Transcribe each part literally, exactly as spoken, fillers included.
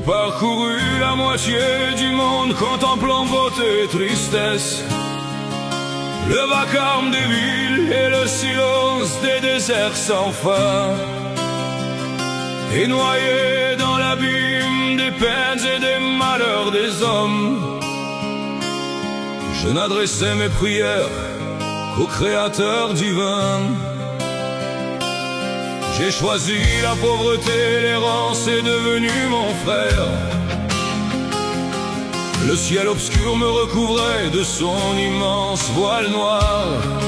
parcouru la moitié du monde contemplant beauté et tristesse, le vacarme des villes et le silence des déserts sans fin. Et noyé dans l'abîme des peines et des malheurs des hommes, je n'adressais mes prières qu'au Créateur divin. J'ai choisi la pauvreté, l'errance est devenu mon frère. Le ciel obscur me recouvrait de son immense voile noir.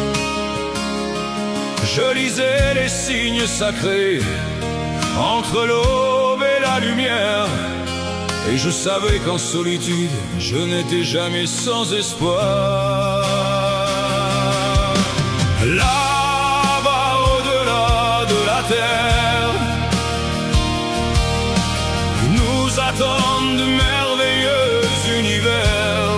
Je lisais les signes sacrés entre l'aube et la lumière, et je savais qu'en solitude, je n'étais jamais sans espoir. Là-bas au-delà de la terre, nous attendent de merveilleux univers.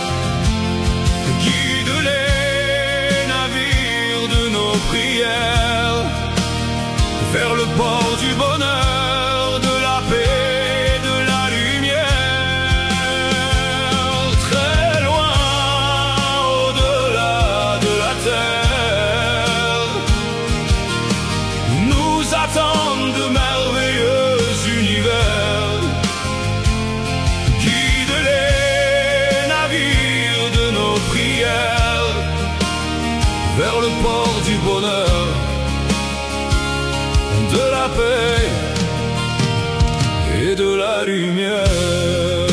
Guide les navires de nos prières vers le port du bonheur, de la paix, de la lumière. Très loin, au-delà de la terre, nous attendent de merveilleux univers. Guide les navires de nos prières vers le port du bonheur, de la paix et de la lumière.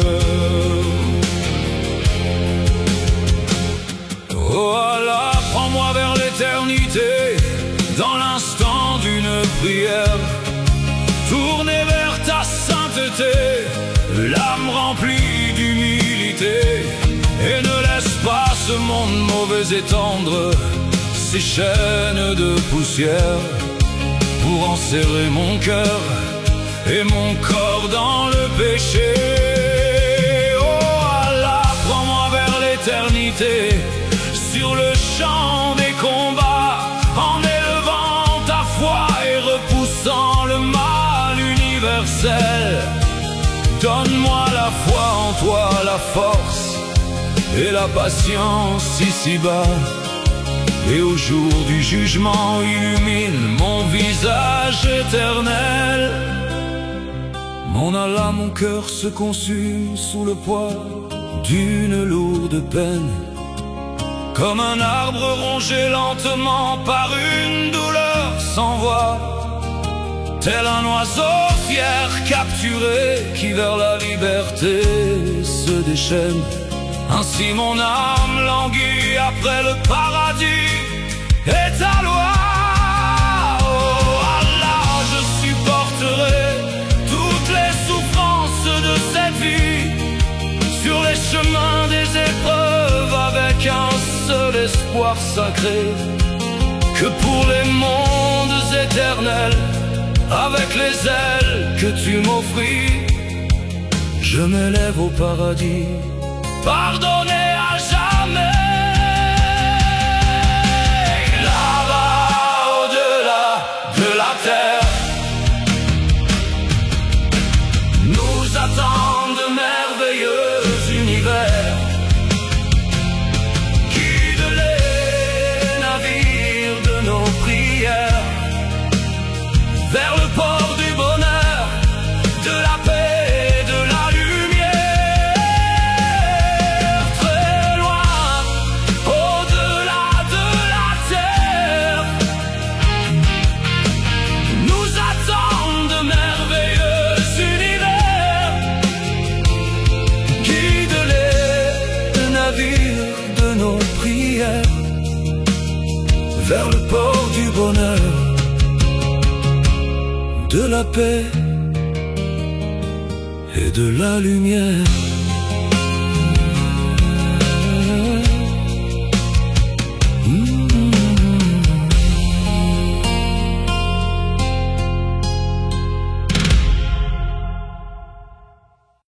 Oh Allah, prends-moi vers l'éternité, dans l'instant d'une prière, tournée vers ta sainteté, l'âme remplie d'humilité. Et ne laisse pas ce monde mauvais étendre ses chaînes de poussière pour enserrer mon cœur et mon corps dans le péché. Oh Allah, prends-moi vers l'éternité, sur le champ des combats, en élevant ta foi et repoussant le mal universel. Donne-moi la foi en toi, la force et la patience ici-bas, et au jour du jugement illumine mon visage éternel. Mon Allah, mon cœur se consume sous le poids d'une lourde peine, comme un arbre rongé lentement par une douleur sans voix, tel un oiseau fier capturé qui vers la liberté se déchaîne. Ainsi mon âme languit après le paradis et ta loi. Oh Allah, je supporterai toutes les souffrances de cette vie, sur les chemins des épreuves, avec un seul espoir sacré, que pour les mondes éternels, avec les ailes que tu m'offris, je m'élève au paradis, pardonné à jamais. Là-bas, au-delà de la terre, nous attendent de merveilleux univers. Guide les navires de nos prières vers le port du bonheur, de la paix. De nos prières vers le port du bonheur, de la paix et de la lumière.